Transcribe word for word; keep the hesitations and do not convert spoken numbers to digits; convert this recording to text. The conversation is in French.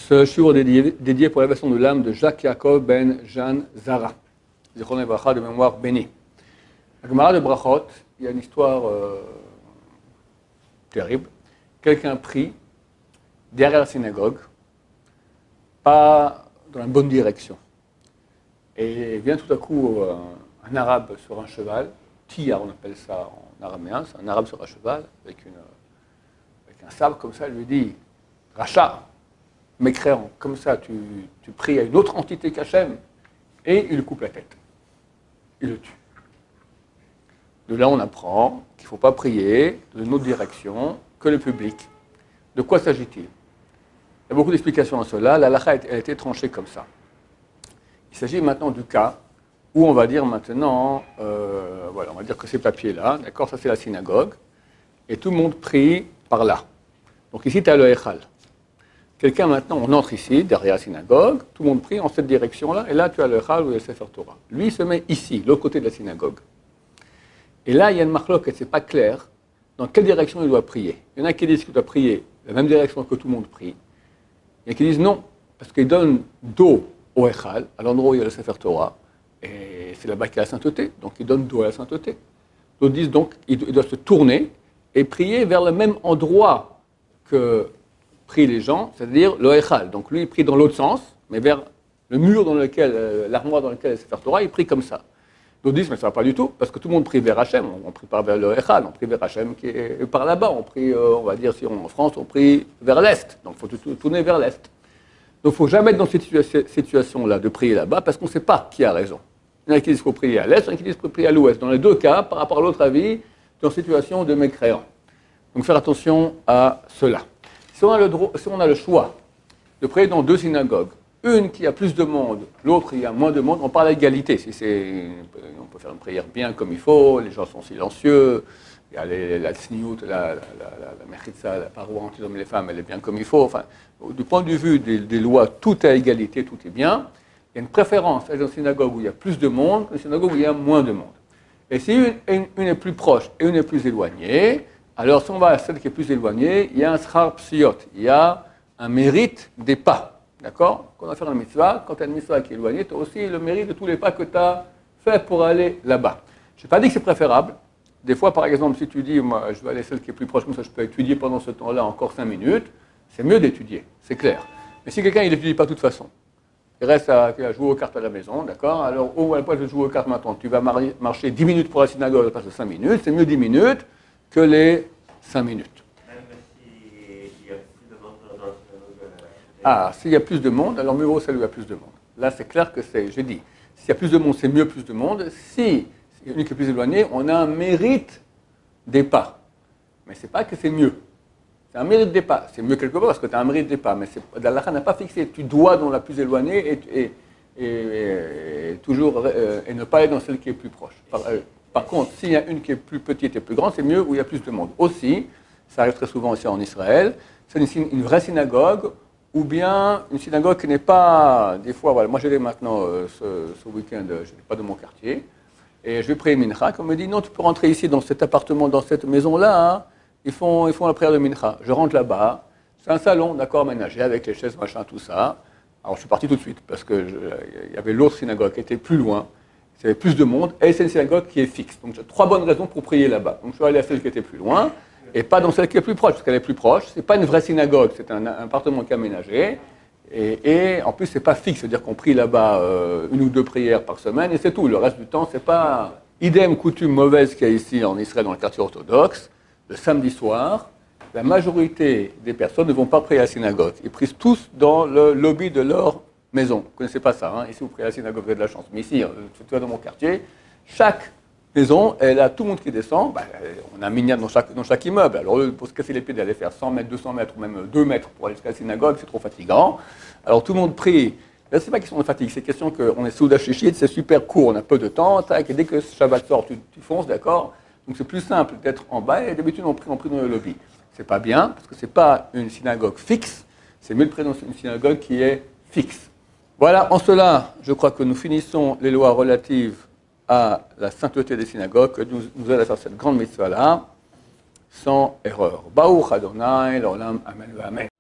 Ce shiur est dédié, dédié pour la version de l'âme de Jacques Yaakov ben Jean Zara, Zichron Livracha de mémoire bénie. La Gemara de Brachot, il y a une histoire euh, terrible. Quelqu'un prie derrière la synagogue, pas dans la bonne direction. Et vient tout à coup un, un arabe sur un cheval, tiyar on appelle ça en araméen, c'est un arabe sur un cheval, avec, une, avec un sabre comme ça, il lui dit « Racha !» mécréant, comme ça, tu, tu pries à une autre entité qu'Hachem, et il lui coupe la tête. Il le tue. De là, on apprend qu'il ne faut pas prier de une autre direction que le public. De quoi s'agit-il? Il y a beaucoup d'explications à cela. La halakha a été tranchée comme ça. Il s'agit maintenant du cas où on va dire maintenant, euh, voilà, on va dire que ces papiers-là, d'accord, ça c'est la synagogue, et tout le monde prie par là. Donc ici, tu as le Echal. Quelqu'un maintenant, on entre ici, derrière la synagogue, tout le monde prie en cette direction-là, et là tu as le Echal ou le Sefer Torah. Lui, il se met ici, l'autre côté de la synagogue. Et là, il y a une marloquette, c'est pas clair, dans quelle direction il doit prier. Il y en a qui disent qu'il doit prier la même direction que tout le monde prie. Il y en a qui disent non, parce qu'il donne dos au Echal, à l'endroit où il y a le Sefer Torah, et c'est là-bas qu'il y a la sainteté, donc il donne dos à la sainteté. D'autres disent donc qu'il doit se tourner et prier vers le même endroit que prient les gens, c'est-à-dire le Echal. Donc lui, il prie dans l'autre sens, mais vers le mur dans lequel, euh, l'armoire dans lequel est le Sefer Torah, il prie comme ça. D'autres disent, mais ça ne va pas du tout, parce que tout le monde prie vers Hachem, on ne prie pas vers le Echal, on prie vers Hachem qui est par là-bas, on prie, euh, on va dire, si on, en France, on prie vers l'Est, donc il faut tourner vers l'Est. Donc il ne faut jamais être dans cette situa- situation-là de prier là-bas, parce qu'on ne sait pas qui a raison. Il y en a qui disent qu'il faut prier à l'Est, il y en a qui disent qu'il faut prier à l'Ouest. Dans les deux cas, par rapport à l'autre avis, c'est en situation de mécréant. Donc faire attention à cela. Si on a le, dro- si on a le choix de prier dans deux synagogues, une qui a plus de monde, l'autre qui a moins de monde, on parle d'égalité. Si c'est, on peut faire une prière bien comme il faut, les gens sont silencieux, il y a les, la tsniout, la, la, la, la mechitza, la paroi entre les hommes et les femmes, elle est bien comme il faut. Enfin, du point de vue des, des lois, tout est à égalité, tout est bien. Il y a une préférence à une synagogue où il y a plus de monde qu'une synagogue où il y a moins de monde. Et si une, une, une est plus proche et une est plus éloignée, alors, si on va à celle qui est plus éloignée, il y a un schar psiyot, il y a un mérite des pas. D'accord? Quand on va faire une mitzvah, quand tu as une mitzvah qui est éloignée, tu as aussi le mérite de tous les pas que tu as fait pour aller là-bas. Je n'ai pas dit que c'est préférable. Des fois, par exemple, si tu dis, moi, je vais aller à celle qui est plus proche, comme ça je peux étudier pendant ce temps-là encore cinq minutes, c'est mieux d'étudier, c'est clair. Mais si quelqu'un, il n'étudie pas de toute façon, il reste à, à jouer aux cartes à la maison, d'accord? Alors, au à la place de jouer aux cartes maintenant, tu vas mar- marcher dix minutes pour la synagogue à la place de cinq minutes, c'est mieux dix minutes que les cinq minutes. Même s'il y a plus de monde dans la synagogue. Ah, s'il y a plus de monde, alors mieux vaut celle où il y a plus de monde. Là, c'est clair que c'est, j'ai dit, s'il y a plus de monde, c'est mieux plus de monde. Si il y en a une qui est plus éloignée, on a un mérite des pas. Mais ce n'est pas que c'est mieux. C'est un mérite des pas. C'est mieux quelque part parce que tu as un mérite des pas. Mais l'Allah n'a pas fixé. Tu dois dans la plus éloignée et, et, et, et, et toujours, euh, et ne pas être dans celle qui est plus proche. Par, euh, Par contre, s'il y a une qui est plus petite et plus grande, c'est mieux où il y a plus de monde. Aussi, ça arrive très souvent aussi en Israël, c'est une, une vraie synagogue ou bien une synagogue qui n'est pas, des fois, voilà, moi j'allais maintenant euh, ce, ce week-end, je n'ai pas de mon quartier, et je vais prier Mincha, on me dit non, tu peux rentrer ici dans cet appartement, dans cette maison-là, hein, ils, font, ils font la prière de Mincha. Je rentre là-bas, c'est un salon, d'accord, aménagé, avec les chaises, machin, tout ça. Alors je suis parti tout de suite, parce qu'il y avait l'autre synagogue qui était plus loin, il y avait plus de monde, et c'est une synagogue qui est fixe. Donc j'ai trois bonnes raisons pour prier là-bas. Donc je suis allé à celle qui était plus loin, et pas dans celle qui est plus proche, parce qu'elle est plus proche. Ce n'est pas une vraie synagogue, c'est un, un appartement qui est aménagé. Et, et en plus, ce n'est pas fixe, c'est-à-dire qu'on prie là-bas euh, une ou deux prières par semaine, et c'est tout. Le reste du temps, ce n'est pas idem coutume mauvaise qu'il y a ici en Israël, dans le quartier orthodoxe. Le samedi soir, la majorité des personnes ne vont pas prier à la synagogue. Ils prient tous dans le lobby de leur maison. Vous ne connaissez pas ça, hein? Ici vous priez à la synagogue, vous avez de la chance. Mais ici, tu vois dans mon quartier, chaque maison, elle a tout le monde qui descend. Ben, on a un minyan dans chaque, dans chaque immeuble. Alors pour se casser les pieds d'aller faire cent mètres, deux cents mètres, ou même deux mètres pour aller jusqu'à la synagogue, c'est trop fatigant. Alors tout le monde prie. Là, c'est pas question de fatigue, c'est question qu'on est sous Shishit, c'est super court, on a peu de temps, tac, et dès que Shabbat sort, tu, tu fonces, d'accord? Donc c'est plus simple d'être en bas, et d'habitude on prie, on prie dans le lobby. C'est pas bien, parce que c'est pas une synagogue fixe, c'est mieux de prier dans une synagogue qui est fixe. Voilà, en cela, je crois que nous finissons les lois relatives à la sainteté des synagogues, que nous, nous allons faire cette grande mitzvah-là, sans erreur. Baruch Adonai, l'olam, amen, amen.